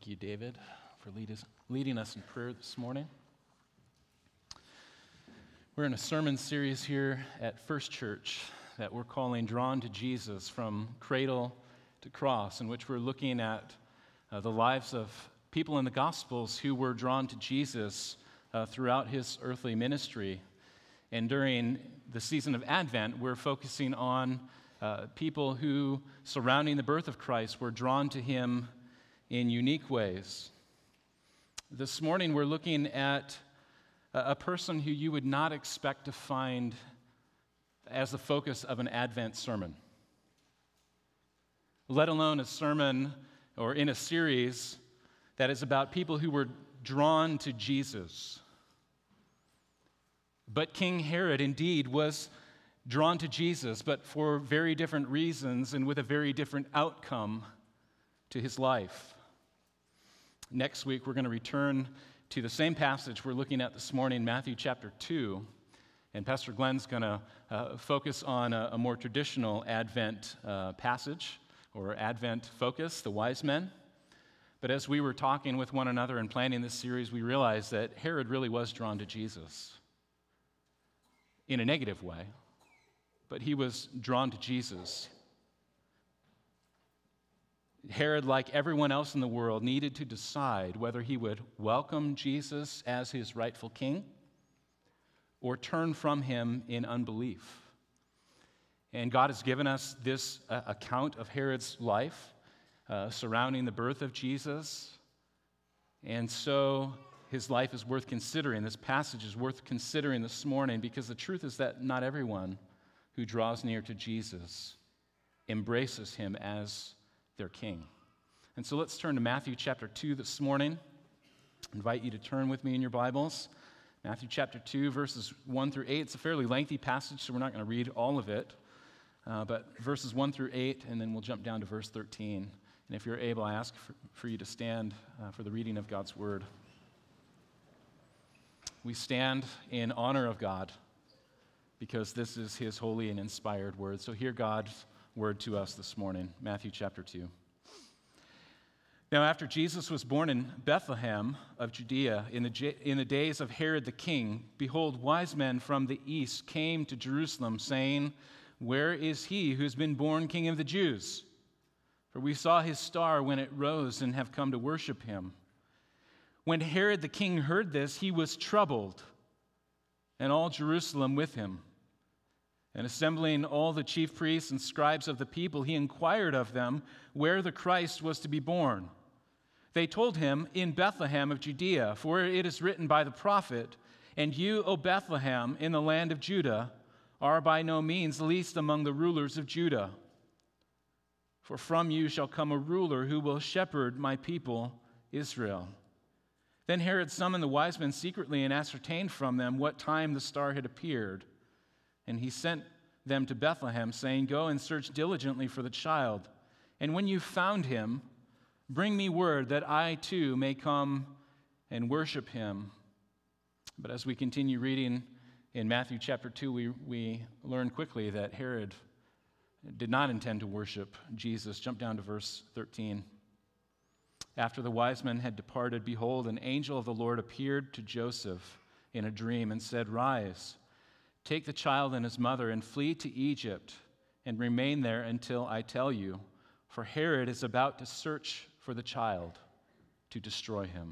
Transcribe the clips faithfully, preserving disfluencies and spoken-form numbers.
Thank you, David, for lead us, leading us in prayer this morning. We're in a sermon series here at First Church that we're calling Drawn to Jesus from Cradle to Cross, in which we're looking at uh, the lives of people in the Gospels who were drawn to Jesus uh, throughout his earthly ministry. And during the season of Advent, we're focusing on uh, people who, surrounding the birth of Christ, were drawn to him in unique ways. This morning, we're looking at a person who you would not expect to find as the focus of an Advent sermon, let alone a sermon or in a series that is about people who were drawn to Jesus. But King Herod indeed was drawn to Jesus, but for very different reasons and with a very different outcome to his life. Next week, we're going to return to the same passage we're looking at this morning, Matthew chapter two, and Pastor Glenn's going to uh, focus on a, a more traditional Advent uh, passage or Advent focus, the wise men. But as we were talking with one another and planning this series, we realized that Herod really was drawn to Jesus in a negative way, but he was drawn to Jesus. Herod, like everyone else in the world, needed to decide whether he would welcome Jesus as his rightful king or turn from him in unbelief. And God has given us this uh, account of Herod's life uh, surrounding the birth of Jesus. And so his life is worth considering. This passage is worth considering this morning because the truth is that not everyone who draws near to Jesus embraces him as their king. And so let's turn to Matthew chapter two this morning. I invite you to turn with me in your Bibles. Matthew chapter two, verses one through eight. It's a fairly lengthy passage, so we're not going to read all of it. Uh, but verses one through eight, and then we'll jump down to verse thirteen. And if you're able, I ask for, for you to stand uh, for the reading of God's word. We stand in honor of God because this is his holy and inspired word. So hear God's word to us this morning, Matthew chapter two. Now, after Jesus was born in Bethlehem of Judea, in the, in the days of Herod the king, behold, wise men from the east came to Jerusalem, saying, "Where is he who has been born King of the Jews? For we saw his star when it rose and have come to worship him." When Herod the king heard this, he was troubled, and all Jerusalem with him. And assembling all the chief priests and scribes of the people, he inquired of them where the Christ was to be born. They told him, "In Bethlehem of Judea, for it is written by the prophet, 'And you, O Bethlehem, in the land of Judah, are by no means least among the rulers of Judah. For from you shall come a ruler who will shepherd my people Israel.'" Then Herod summoned the wise men secretly and ascertained from them what time the star had appeared. And he sent them to Bethlehem, saying, "Go and search diligently for the child. And when you found him, bring me word that I too may come and worship him." But as we continue reading in Matthew chapter two, we, we learn quickly that Herod did not intend to worship Jesus. Jump down to verse thirteen. After the wise men had departed, behold, an angel of the Lord appeared to Joseph in a dream and said, "Rise, take the child and his mother and flee to Egypt and remain there until I tell you, for Herod is about to search for the child to destroy him."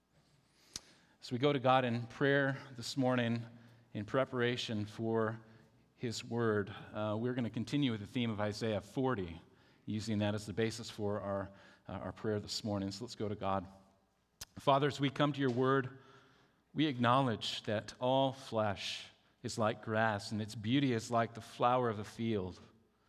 As we go to God in prayer this morning in preparation for his word, uh, we're going to continue with the theme of Isaiah forty, using that as the basis for our, uh, our prayer this morning. So let's go to God. Father, as we come to your word, we acknowledge that all flesh is like grass, and its beauty is like the flower of the field.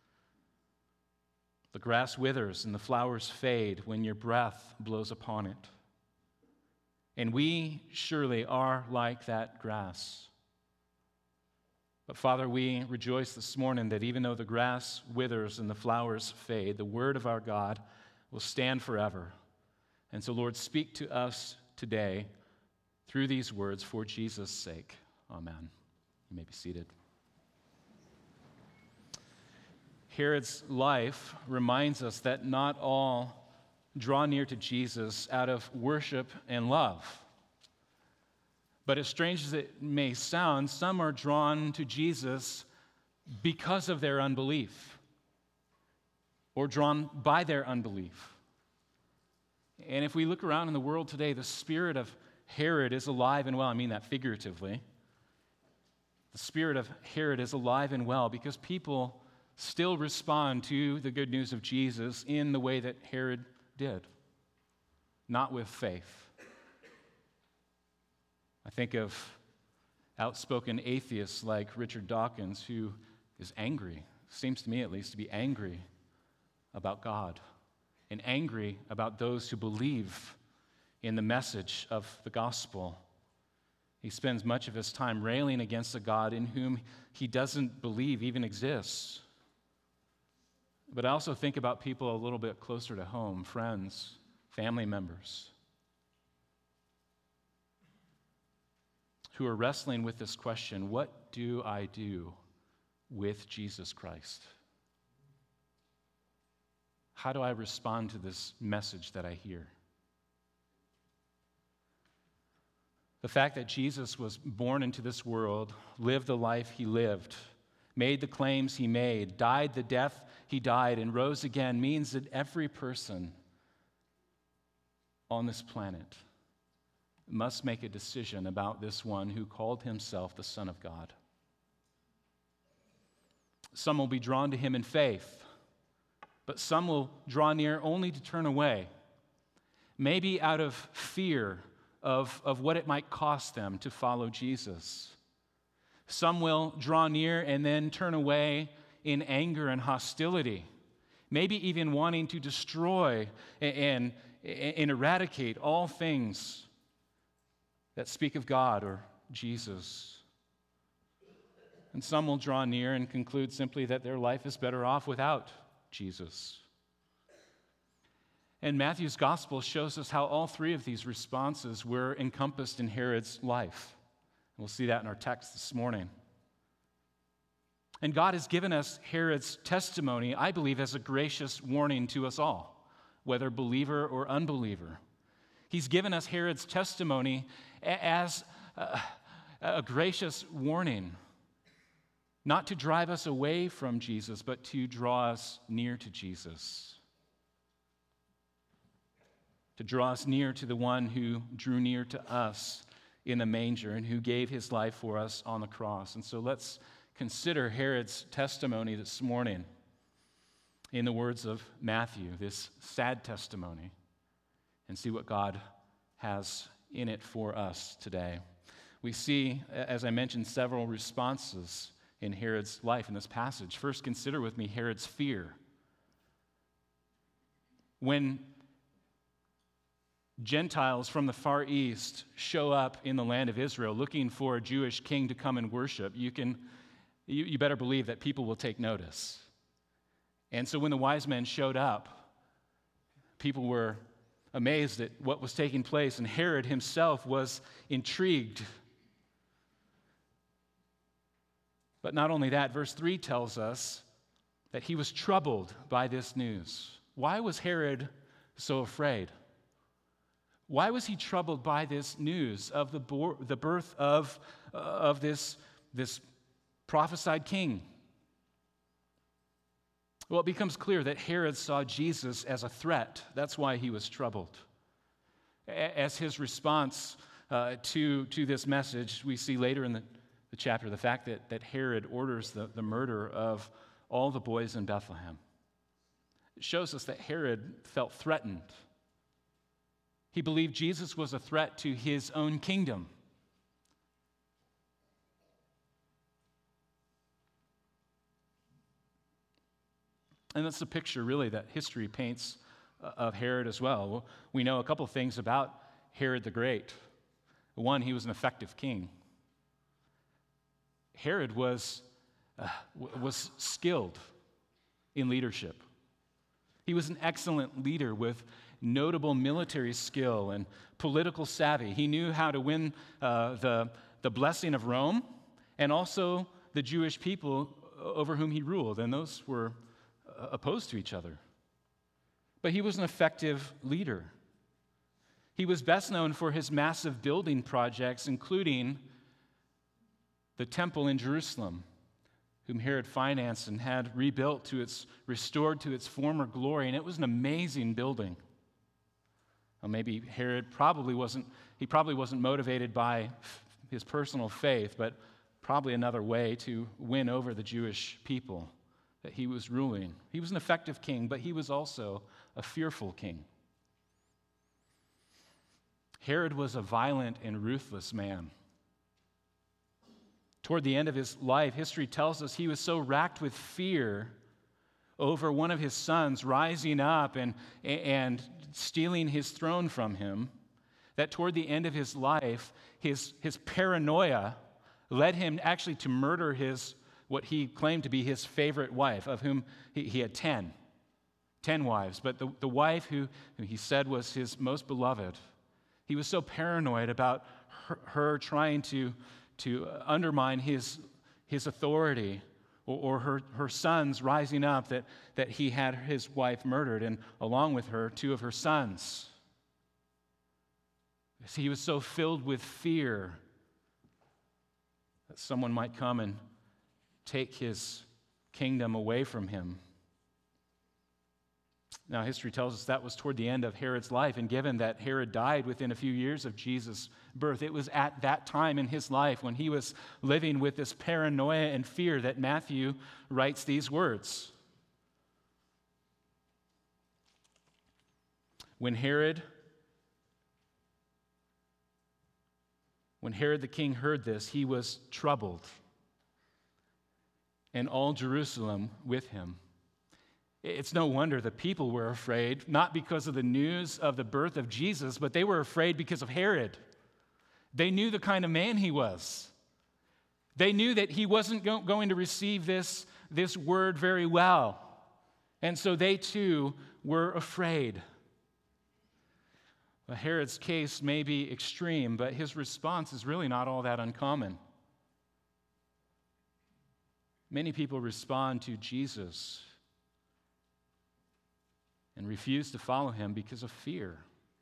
The grass withers and the flowers fade when your breath blows upon it. And we surely are like that grass. But Father, we rejoice this morning that even though the grass withers and the flowers fade, the word of our God will stand forever. And so, Lord, speak to us today through these words for Jesus' sake. Amen. You may be seated. Herod's life reminds us that not all draw near to Jesus out of worship and love. But as strange as it may sound, some are drawn to Jesus because of their unbelief, or drawn by their unbelief. And if we look around in the world today, the spirit of Herod is alive and well. I mean that figuratively. The spirit of Herod is alive and well because people still respond to the good news of Jesus in the way that Herod did, not with faith. I think of outspoken atheists like Richard Dawkins, who is angry, seems to me at least to be angry about God and angry about those who believe in the message of the gospel. He spends much of his time railing against a God in whom he doesn't believe even exists. But I also think about people a little bit closer to home, friends, family members, who are wrestling with this question: what do I do with Jesus Christ? How do I respond to this message that I hear? The fact that Jesus was born into this world, lived the life he lived, made the claims he made, died the death he died, and rose again means that every person on this planet must make a decision about this one who called himself the Son of God. Some will be drawn to him in faith, but some will draw near only to turn away, maybe out of fear of, of what it might cost them to follow Jesus. Some will draw near and then turn away in anger and hostility, maybe even wanting to destroy and, and, and eradicate all things that speak of God or Jesus. And some will draw near and conclude simply that their life is better off without Jesus. And Matthew's gospel shows us how all three of these responses were encompassed in Herod's life. We'll see that in our text this morning. And God has given us Herod's testimony, I believe, as a gracious warning to us all, whether believer or unbeliever. He's given us Herod's testimony as a, a gracious warning, not to drive us away from Jesus, but to draw us near to Jesus. To draw us near to the one who drew near to us in the manger and who gave his life for us on the cross. And so let's consider Herod's testimony this morning in the words of Matthew, this sad testimony, and see what God has in it for us today. We see, as I mentioned, several responses in Herod's life in this passage. First, consider with me Herod's fear. When Gentiles from the Far East show up in the land of Israel looking for a Jewish king to come and worship, you can, you, you better believe that people will take notice. And so when the wise men showed up, people were amazed at what was taking place, and Herod himself was intrigued. But not only that, verse three tells us that he was troubled by this news. Why was Herod so afraid? Why was he troubled by this news of the, bo- the birth of, uh, of this, this prophesied king? Well, it becomes clear that Herod saw Jesus as a threat. That's why he was troubled. As his response uh, to, to this message, we see later in the, the chapter the fact that, that Herod orders the, the murder of all the boys in Bethlehem. It shows us that Herod felt threatened. He believed Jesus was a threat to his own kingdom. And that's the picture, really, that history paints of Herod as well. We know a couple of things about Herod the Great. One, he was an effective king. Herod was, uh, was skilled in leadership. He was an excellent leader with notable military skill and political savvy. He knew how to win uh, the, the blessing of Rome and also the Jewish people over whom he ruled, and those were opposed to each other. but he was an effective leader. He was best known for his massive building projects, including the temple in Jerusalem, whom Herod financed and had rebuilt to its, restored to its former glory. And it was an amazing building. Well, maybe Herod probably wasn't, he probably wasn't motivated by his personal faith, but probably another way to win over the Jewish people that he was ruling. He was an effective king, but he was also a fearful king. Herod was a violent and ruthless man. Toward the end of his life, history tells us he was so racked with fear over one of his sons rising up and, and stealing his throne from him, that toward the end of his life, his, his paranoia led him actually to murder his, what he claimed to be his favorite wife, of whom he, he had ten, ten wives. But the, the wife who, who he said was his most beloved, he was so paranoid about her, her trying to, to undermine his, his authority, or, or her, her sons rising up, that, that he had his wife murdered, and along with her, two of her sons. See, he was so filled with fear that someone might come and take his kingdom away from him. Now, history tells us that was toward the end of Herod's life, and given that Herod died within a few years of Jesus' birth, it was at that time in his life when he was living with this paranoia and fear that Matthew writes these words. When Herod, when Herod the king heard this, he was troubled, and all Jerusalem with him. It's no wonder the people were afraid, not because of the news of the birth of Jesus, but they were afraid because of Herod. They knew the kind of man he was. They knew that he wasn't go- going to receive this, this word very well. And so they too were afraid. Well, Herod's case may be extreme, but his response is really not all that uncommon. Many people respond to Jesus and refuse to follow him because of fear.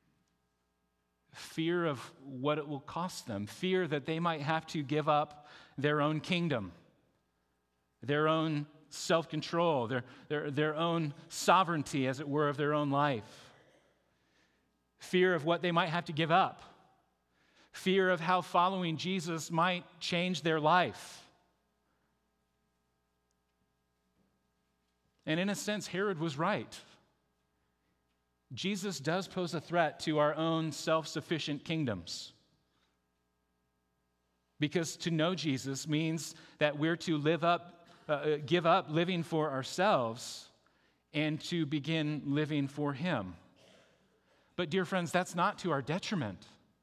Fear of what it will cost them. Fear that they might have to give up their own kingdom, their own self-control, their, their, their own sovereignty, as it were, of their own life. Fear of what they might have to give up. Fear of how following Jesus might change their life. And in a sense, Herod was right. Jesus does pose a threat to our own self-sufficient kingdoms. Because to know Jesus means that we're to live up, uh, give up living for ourselves and to begin living for him. But dear friends, that's not to our detriment.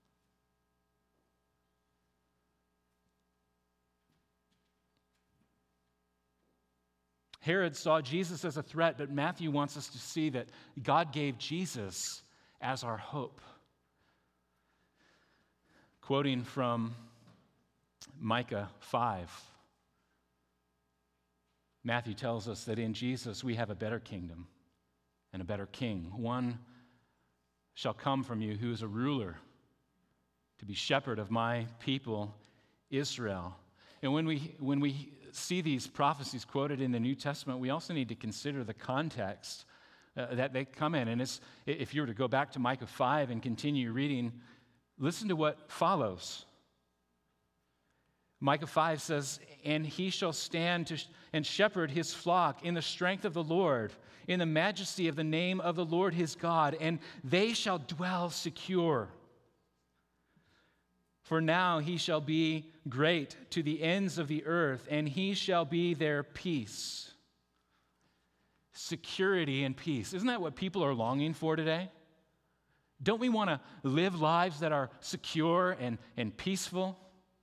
Herod saw Jesus as a threat, but Matthew wants us to see that God gave Jesus as our hope. Quoting from Micah five, Matthew tells us that in Jesus we have a better kingdom and a better king. One shall come from you who is a ruler to be shepherd of my people Israel. And when we when we see these prophecies quoted in the New Testament, we also need to consider the context uh, that they come in. And it's, if you were to go back to Micah five and continue reading, listen to what follows. Micah five says, "And he shall stand to sh- and shepherd his flock in the strength of the Lord, in the majesty of the name of the Lord his God, and they shall dwell secure. For now he shall be great to the ends of the earth, and he shall be their peace." Security and peace. Isn't that what people are longing for today? Don't we want to live lives that are secure and, and peaceful?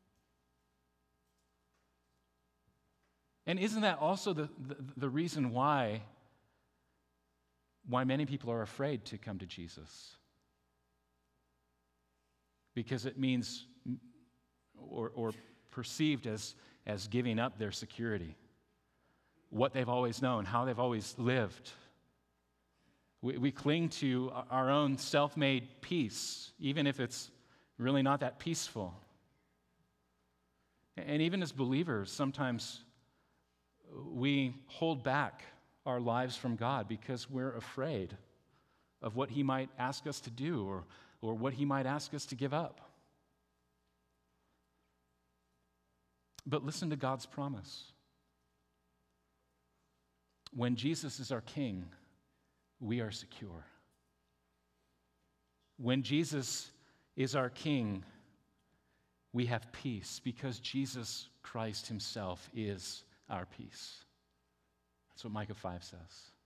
And isn't that also the, the, the reason why, why many people are afraid to come to Jesus? Because it means, or, or perceived as, as giving up their security, what they've always known, how they've always lived. We, we cling to our own self-made peace, even if it's really not that peaceful. And even as believers, sometimes we hold back our lives from God because we're afraid of what He might ask us to do or, or what He might ask us to give up. But listen to God's promise. When Jesus is our King, we are secure. When Jesus is our King, we have peace because Jesus Christ Himself is our peace. That's what Micah five says.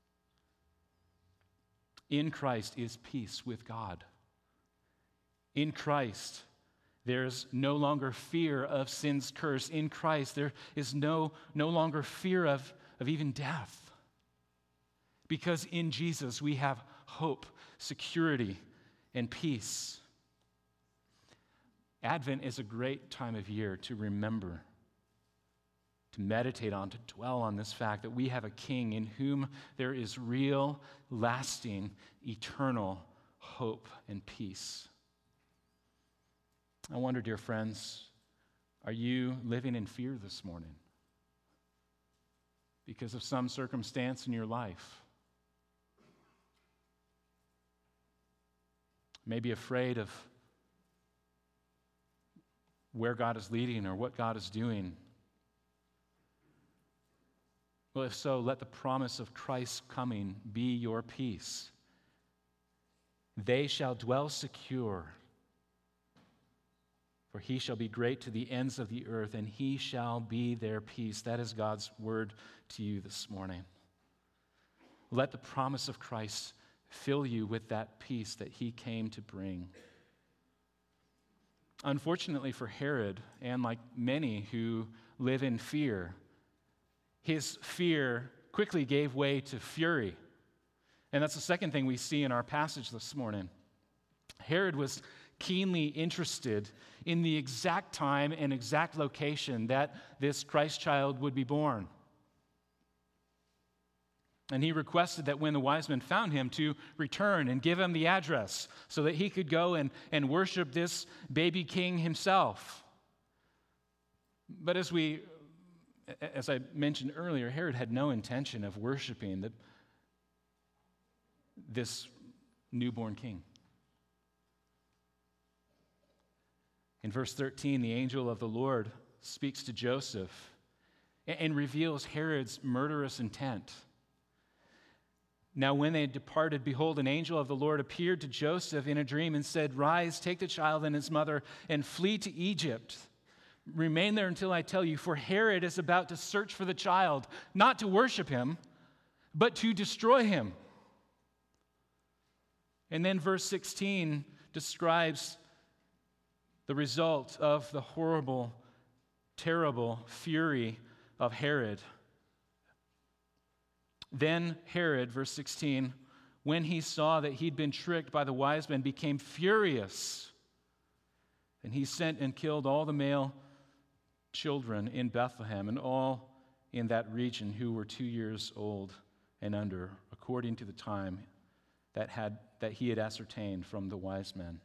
In Christ is peace with God. In Christ, there's no longer fear of sin's curse. In Christ, there is no, no longer fear of, of even death. Because in Jesus, we have hope, security, and peace. Advent is a great time of year to remember, to meditate on, to dwell on this fact that we have a King in whom there is real, lasting, eternal hope and peace. I wonder, dear friends, are you living in fear this morning because of some circumstance in your life? Maybe afraid of where God is leading or what God is doing. Well, if so, let the promise of Christ's coming be your peace. They shall dwell secure, for He shall be great to the ends of the earth, and He shall be their peace. That is God's word to you this morning. Let the promise of Christ fill you with that peace that He came to bring. Unfortunately for Herod, and like many who live in fear, his fear quickly gave way to fury. And that's the second thing we see in our passage this morning. Herod was keenly interested in the exact time and exact location that this Christ child would be born. And he requested that when the wise men found him to return and give him the address so that he could go and, and worship this baby king himself. But as we, as I mentioned earlier, Herod had no intention of worshiping the, this newborn king. In verse thirteen, the angel of the Lord speaks to Joseph and, and reveals Herod's murderous intent. Now, when they had departed, behold, an angel of the Lord appeared to Joseph in a dream and said, "Rise, take the child and his mother, and flee to Egypt. Remain there until I tell you, for Herod is about to search for the child, not to worship him, but to destroy him." And then verse sixteen describes the result of the horrible, terrible fury of Herod. Then Herod, verse sixteen, when he saw that he'd been tricked by the wise men, became furious. And he sent and killed all the male children in Bethlehem and all in that region who were two years old and under, according to the time that had that he had ascertained from the wise men.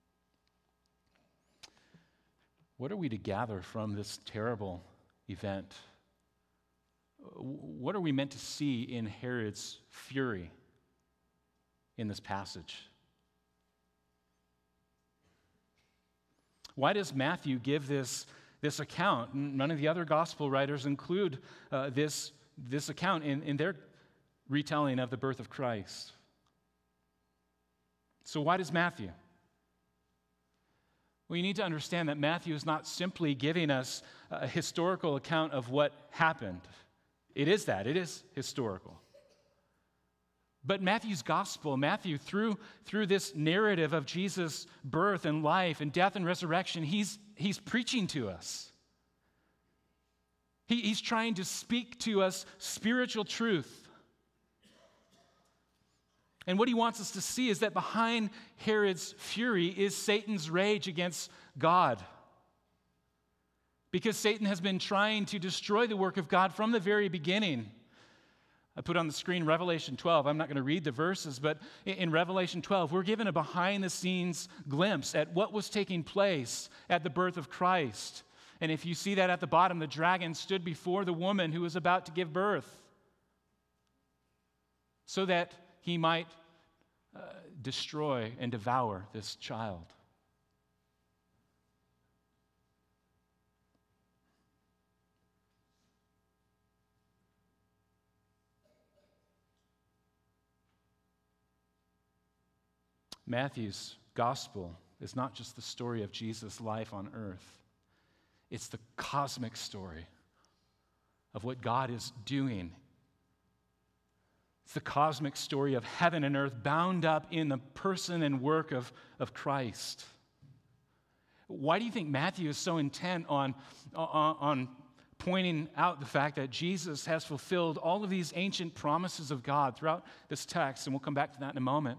What are we to gather from this terrible event? What are we meant to see in Herod's fury in this passage? Why does Matthew give this, this account? None of the other gospel writers include uh, this, this account in, in their retelling of the birth of Christ. So why does Matthew? Well, you need to understand that Matthew is not simply giving us a historical account of what happened. It is that. It is historical. But Matthew's gospel, Matthew, through, through this narrative of Jesus' birth and life and death and resurrection, he's, he's preaching to us. He, he's trying to speak to us spiritual truth. And what he wants us to see is that behind Herod's fury is Satan's rage against God. Because Satan has been trying to destroy the work of God from the very beginning. I put on the screen Revelation twelve. I'm not going to read the verses, but in Revelation twelve, we're given a behind-the-scenes glimpse at what was taking place at the birth of Christ. And if you see that at the bottom, the dragon stood before the woman who was about to give birth so that he might uh, destroy and devour this child. Matthew's gospel is not just the story of Jesus' life on earth. It's the cosmic story of what God is doing. It's the cosmic story of heaven and earth bound up in the person and work of, of Christ. Why do you think Matthew is so intent on, on, on pointing out the fact that Jesus has fulfilled all of these ancient promises of God throughout this text? And we'll come back to that in a moment.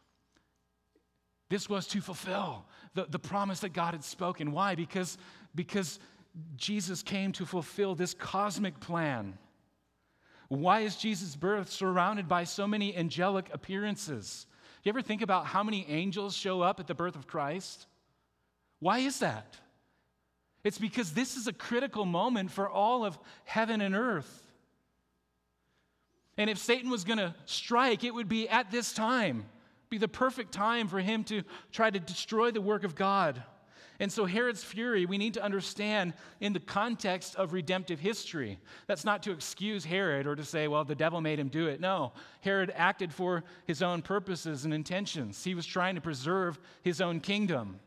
This was to fulfill the, the promise that God had spoken. Why? Because, because Jesus came to fulfill this cosmic plan. Why is Jesus' birth surrounded by so many angelic appearances? You ever think about how many angels show up at the birth of Christ? Why is that? It's because this is a critical moment for all of heaven and earth. And if Satan was going to strike, it would be at this time. Be the perfect time for him to try to destroy the work of God. And so Herod's fury, we need to understand in the context of redemptive history. That's not to excuse Herod or to say, well, the devil made him do it. No, Herod acted for his own purposes and intentions. He was trying to preserve his own kingdom.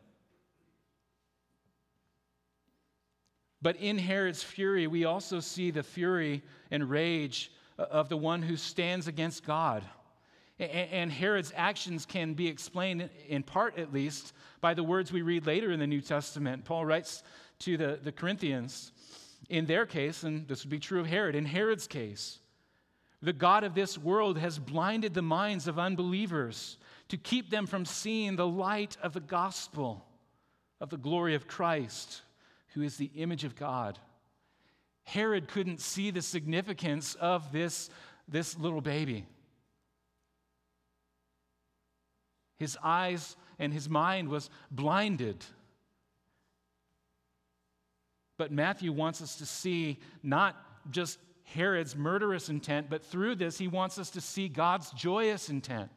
But in Herod's fury, we also see the fury and rage of the one who stands against God. And Herod's actions can be explained, in part at least, by the words we read later in the New Testament. Paul writes to the, the Corinthians, in their case, and this would be true of Herod, in Herod's case, the God of this world has blinded the minds of unbelievers to keep them from seeing the light of the gospel of the glory of Christ, who is the image of God. Herod couldn't see the significance of this, this little baby. His eyes and his mind was blinded. But Matthew wants us to see not just Herod's murderous intent, but through this he wants us to see God's joyous intent.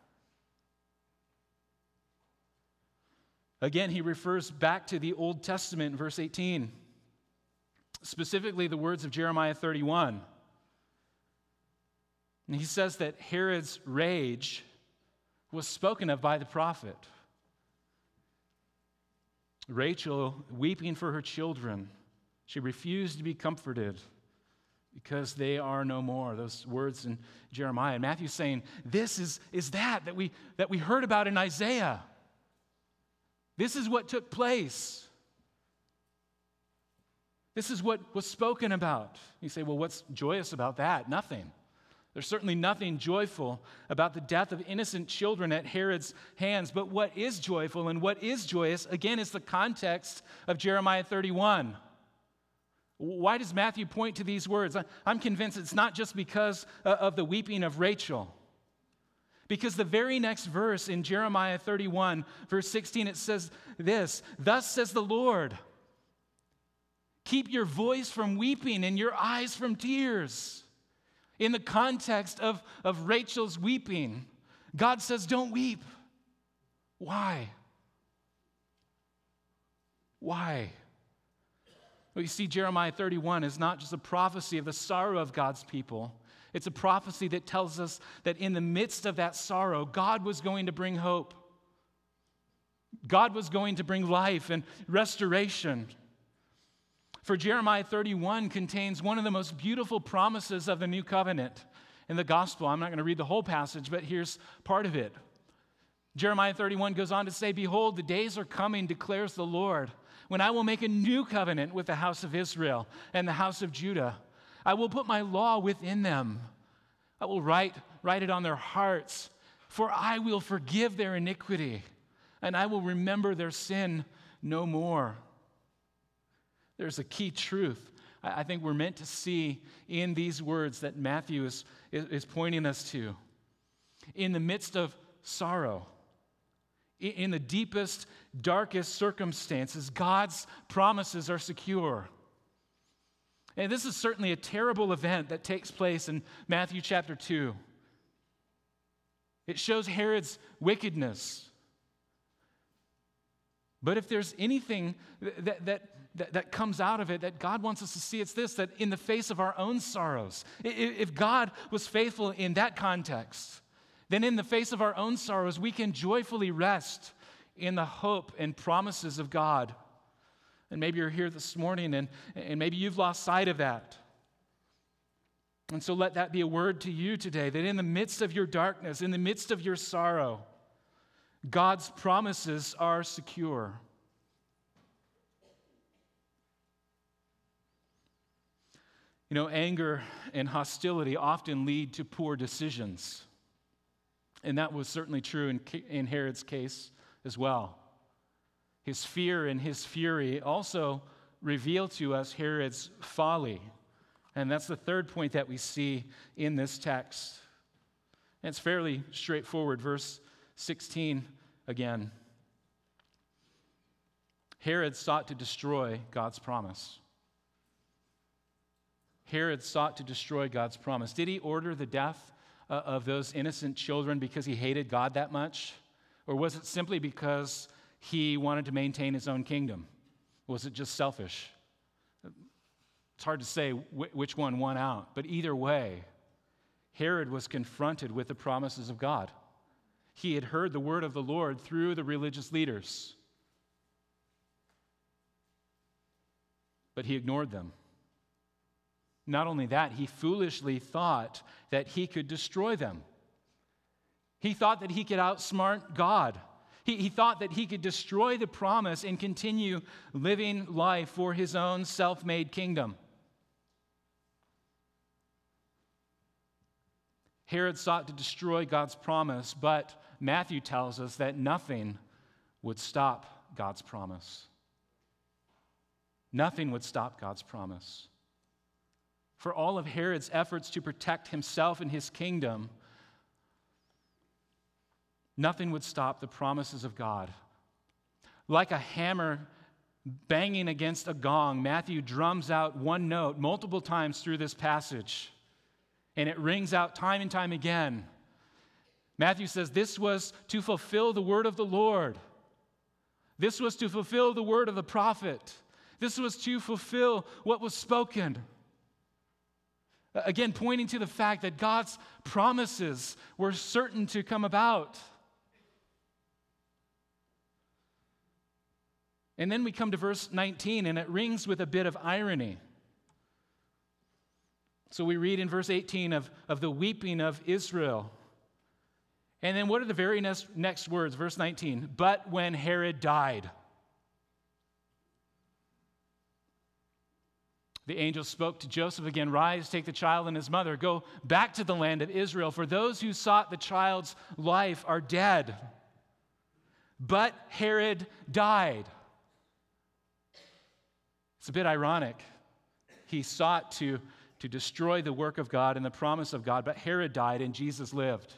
Again, he refers back to the Old Testament in verse eighteen, specifically the words of Jeremiah thirty-one. And he says that Herod's rage was spoken of by the prophet. Rachel weeping for her children. She refused to be comforted because they are no more. Those words in Jeremiah. And Matthew's saying, this is, is that that we, that we heard about in Isaiah. This is what took place. This is what was spoken about. You say, well, what's joyous about that? Nothing. There's certainly nothing joyful about the death of innocent children at Herod's hands, but what is joyful and what is joyous, again, is the context of Jeremiah thirty-one. Why does Matthew point to these words? I'm convinced it's not just because of the weeping of Rachel. Because the very next verse in Jeremiah thirty-one, verse sixteen, it says this, "Thus says the Lord, keep your voice from weeping and your eyes from tears." In the context of, of Rachel's weeping, God says, don't weep. Why? Why? Well, you see, Jeremiah thirty-one is not just a prophecy of the sorrow of God's people. It's a prophecy that tells us that in the midst of that sorrow, God was going to bring hope. God was going to bring life and restoration. For Jeremiah thirty-one contains one of the most beautiful promises of the new covenant in the gospel. I'm not going to read the whole passage, but here's part of it. Jeremiah thirty-one goes on to say, "Behold, the days are coming, declares the Lord, when I will make a new covenant with the house of Israel and the house of Judah. I will put my law within them. I will write, write it on their hearts, for I will forgive their iniquity, and I will remember their sin no more." There's a key truth I think we're meant to see in these words that Matthew is, is pointing us to. In the midst of sorrow, in the deepest, darkest circumstances, God's promises are secure. And this is certainly a terrible event that takes place in Matthew chapter two. It shows Herod's wickedness. But if there's anything that, that, that, that comes out of it that God wants us to see, it's this, that in the face of our own sorrows, if God was faithful in that context, then in the face of our own sorrows, we can joyfully rest in the hope and promises of God. And maybe you're here this morning and, and maybe you've lost sight of that. And so let that be a word to you today, that in the midst of your darkness, in the midst of your sorrow, God's promises are secure. You know, anger and hostility often lead to poor decisions. And that was certainly true in, in Herod's case as well. His fear and his fury also reveal to us Herod's folly. And that's the third point that we see in this text. And it's fairly straightforward. Verse sixteen again. Herod sought to destroy God's promise. Herod sought to destroy God's promise. Did he order the death uh, of those innocent children because he hated God that much? Or was it simply because he wanted to maintain his own kingdom? Was it just selfish? It's hard to say wh- which one won out, but either way, Herod was confronted with the promises of God. He had heard the word of the Lord through the religious leaders, but he ignored them. Not only that, he foolishly thought that he could destroy them. He thought that he could outsmart God. He, he thought that he could destroy the promise and continue living life for his own self-made kingdom. Herod sought to destroy God's promise, but Matthew tells us that nothing would stop God's promise. Nothing would stop God's promise. For all of Herod's efforts to protect himself and his kingdom, nothing would stop the promises of God. Like a hammer banging against a gong, Matthew drums out one note multiple times through this passage, and it rings out time and time again. Matthew says this was to fulfill the word of the Lord. This was to fulfill the word of the prophet. This was to fulfill what was spoken. Again, pointing to the fact that God's promises were certain to come about. And then we come to verse nineteen, and it rings with a bit of irony. So we read in verse eighteen of, of the weeping of Israel. And then what are the very next, next words? Verse nineteen, but when Herod died. The angel spoke to Joseph again, rise, take the child and his mother, go back to the land of Israel, for those who sought the child's life are dead. But Herod died. It's a bit ironic. He sought to, to destroy the work of God and the promise of God, but Herod died and Jesus lived.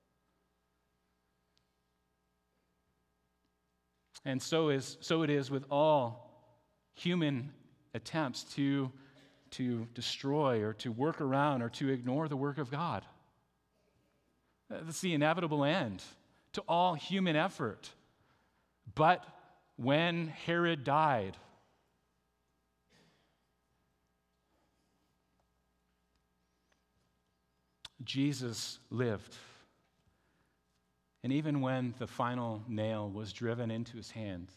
And so is so it is with all human attempts to, to destroy or to work around or to ignore the work of God. That's the inevitable end to all human effort. But when Herod died, Jesus lived. And even when the final nail was driven into his hand,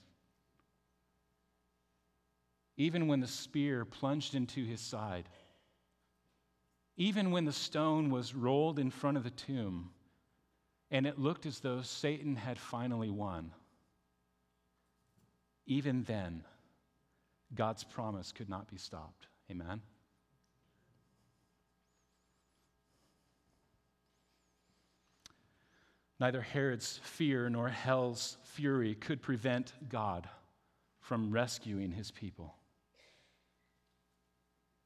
even when the spear plunged into his side, even when the stone was rolled in front of the tomb, and it looked as though Satan had finally won, even then, God's promise could not be stopped. Amen? Neither Herod's fear nor hell's fury could prevent God from rescuing his people.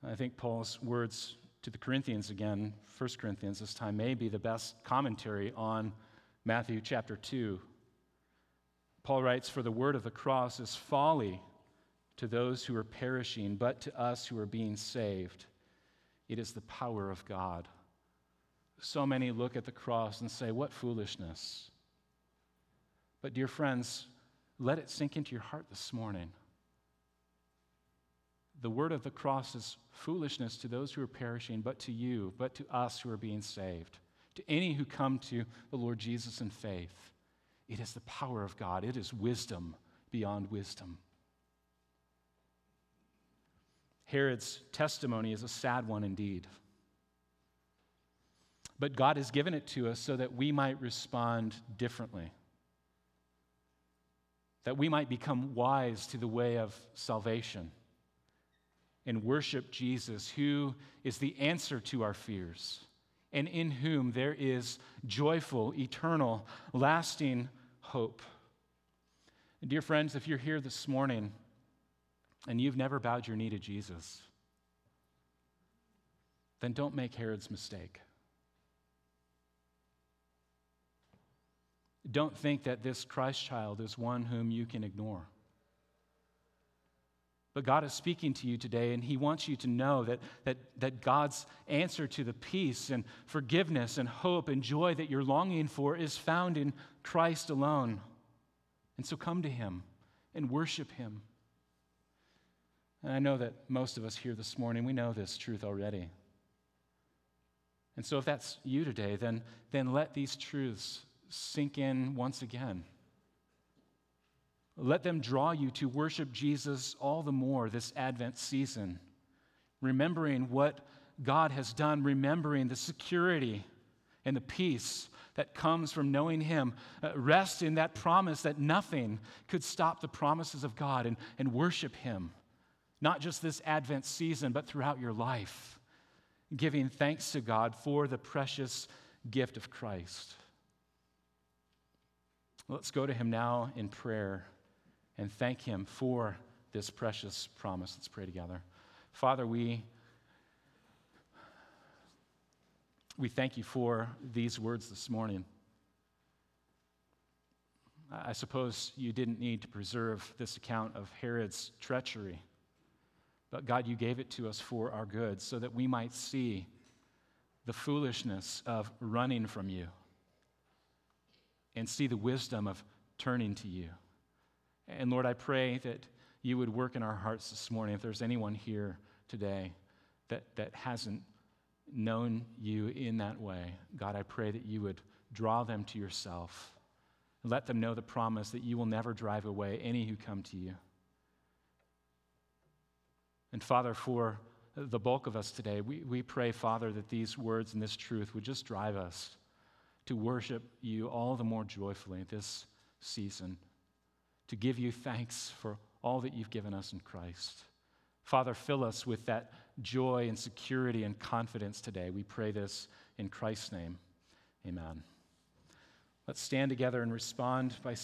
I think Paul's words to the Corinthians again, First Corinthians this time, may be the best commentary on Matthew chapter two. Paul writes, "For the word of the cross is folly to those who are perishing, but to us who are being saved, it is the power of God." So many look at the cross and say, "What foolishness." But dear friends, let it sink into your heart this morning. The word of the cross is foolishness to those who are perishing, but to you, but to us who are being saved, to any who come to the Lord Jesus in faith. It is the power of God. It is wisdom beyond wisdom. Herod's testimony is a sad one indeed. But God has given it to us so that we might respond differently, that we might become wise to the way of salvation and worship Jesus, who is the answer to our fears, and in whom there is joyful, eternal, lasting hope. And dear friends, if you're here this morning and you've never bowed your knee to Jesus, then don't make Herod's mistake. Don't think that this Christ child is one whom you can ignore. But God is speaking to you today, and He wants you to know that, that, that God's answer to the peace and forgiveness and hope and joy that you're longing for is found in Christ alone. And so come to Him and worship Him. And I know that most of us here this morning, we know this truth already. And so if that's you today, then, then let these truths sink in once again. Let them draw you to worship Jesus all the more this Advent season, remembering what God has done, remembering the security and the peace that comes from knowing Him. Uh, rest in that promise that nothing could stop the promises of God, and, and worship Him, not just this Advent season, but throughout your life, giving thanks to God for the precious gift of Christ. Let's go to Him now in prayer and thank Him for this precious promise. Let's pray together. Father, we, we thank You for these words this morning. I suppose You didn't need to preserve this account of Herod's treachery, but God, You gave it to us for our good, so that we might see the foolishness of running from You and see the wisdom of turning to You. And Lord, I pray that You would work in our hearts this morning. If there's anyone here today that, that hasn't known You in that way, God, I pray that You would draw them to Yourself. Let them know the promise that You will never drive away any who come to You. And Father, for the bulk of us today, we, we pray, Father, that these words and this truth would just drive us to worship You all the more joyfully this season, to give You thanks for all that You've given us in Christ. Father, fill us with that joy and security and confidence today. We pray this in Christ's name. Amen. Let's stand together and respond by